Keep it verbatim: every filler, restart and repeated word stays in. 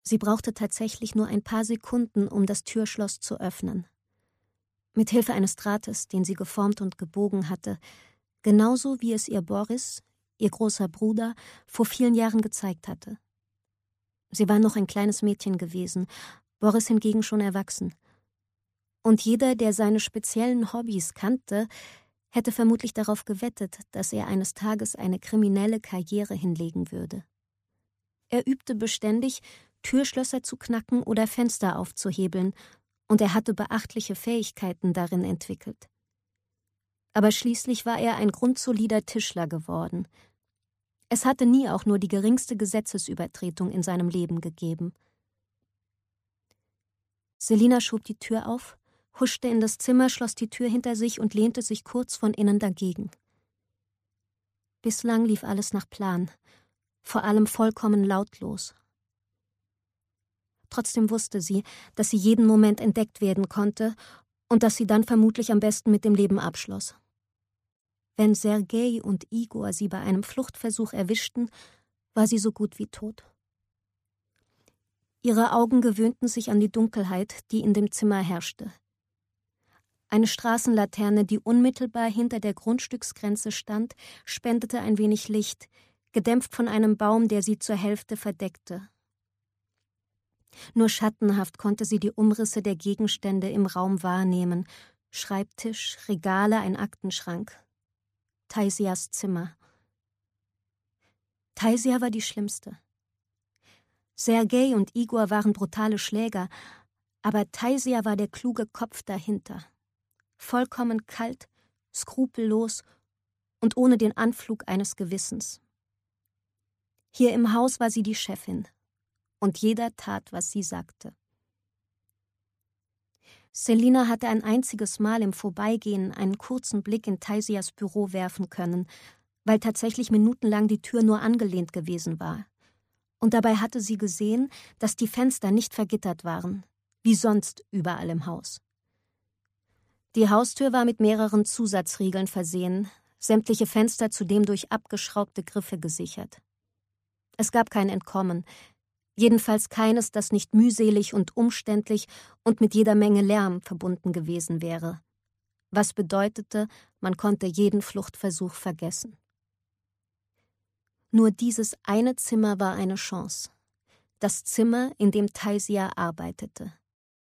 Sie brauchte tatsächlich nur ein paar Sekunden, um das Türschloss zu öffnen. Mit Hilfe eines Drahtes, den sie geformt und gebogen hatte, genauso wie es ihr Boris, ihr großer Bruder, vor vielen Jahren gezeigt hatte. Sie war noch ein kleines Mädchen gewesen, Boris hingegen schon erwachsen. Und jeder, der seine speziellen Hobbys kannte, hätte vermutlich darauf gewettet, dass er eines Tages eine kriminelle Karriere hinlegen würde. Er übte beständig, Türschlösser zu knacken oder Fenster aufzuhebeln, und er hatte beachtliche Fähigkeiten darin entwickelt. Aber schließlich war er ein grundsolider Tischler geworden. Es hatte nie auch nur die geringste Gesetzesübertretung in seinem Leben gegeben. Selina schob die Tür auf, huschte in das Zimmer, schloss die Tür hinter sich und lehnte sich kurz von innen dagegen. Bislang lief alles nach Plan, vor allem vollkommen lautlos. Trotzdem wusste sie, dass sie jeden Moment entdeckt werden konnte und dass sie dann vermutlich am besten mit dem Leben abschloss. Wenn Sergei und Igor sie bei einem Fluchtversuch erwischten, war sie so gut wie tot. Ihre Augen gewöhnten sich an die Dunkelheit, die in dem Zimmer herrschte. Eine Straßenlaterne, die unmittelbar hinter der Grundstücksgrenze stand, spendete ein wenig Licht, gedämpft von einem Baum, der sie zur Hälfte verdeckte. Nur schattenhaft konnte sie die Umrisse der Gegenstände im Raum wahrnehmen: Schreibtisch, Regale, ein Aktenschrank. Taisias Zimmer. Taisia war die Schlimmste. Sergei und Igor waren brutale Schläger, aber Taisia war der kluge Kopf dahinter. Vollkommen kalt, skrupellos und ohne den Anflug eines Gewissens. Hier im Haus war sie die Chefin, und jeder tat, was sie sagte. Selina hatte ein einziges Mal im Vorbeigehen einen kurzen Blick in Taisias Büro werfen können, weil tatsächlich minutenlang die Tür nur angelehnt gewesen war. Und dabei hatte sie gesehen, dass die Fenster nicht vergittert waren, wie sonst überall im Haus. Die Haustür war mit mehreren Zusatzriegeln versehen, sämtliche Fenster zudem durch abgeschraubte Griffe gesichert. Es gab kein Entkommen, jedenfalls keines, das nicht mühselig und umständlich und mit jeder Menge Lärm verbunden gewesen wäre, was bedeutete, man konnte jeden Fluchtversuch vergessen. Nur dieses eine Zimmer war eine Chance, das Zimmer, in dem Taisia arbeitete.